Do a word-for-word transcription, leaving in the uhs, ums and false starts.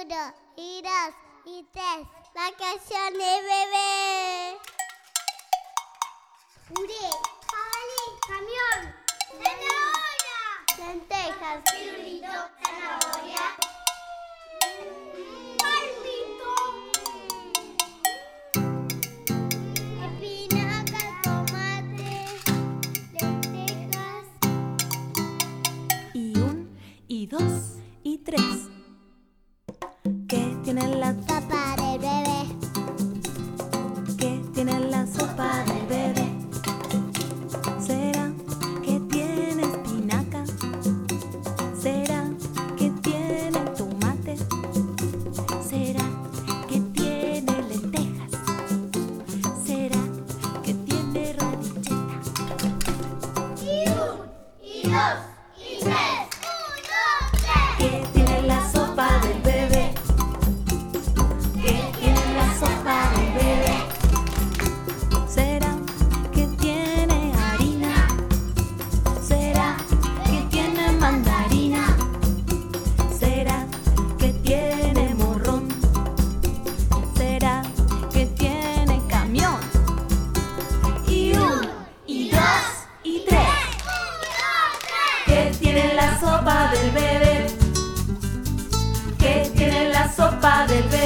Uno, y dos, y tres. Vacaciones, bebé. Puré, jabalí, camión, zanahoria, lentejas, pirulito, zanahoria, palmito, espinaca, tomate, lentejas. Y un, y dos, y tres. ¿Qué tiene la Sopa del bebé? ¿Qué tiene la sopa del bebé? ¿Será que tiene espinaca? ¿Será que tiene tomate? ¿Será que tiene lentejas? ¿Será que tiene radicheta? Y un, y dos, y tres. Uno, tres. ¿Qué tiene la sopa del bebé? ¿Qué tiene la sopa del bebé? ¿Será que tiene harina? ¿Será que tiene mandarina? ¿Será que tiene morrón? ¿Será que tiene camión? Y uno, y dos, y tres. ¿Qué tiene la sopa del bebé? ¿Qué tiene la sopa del bebé?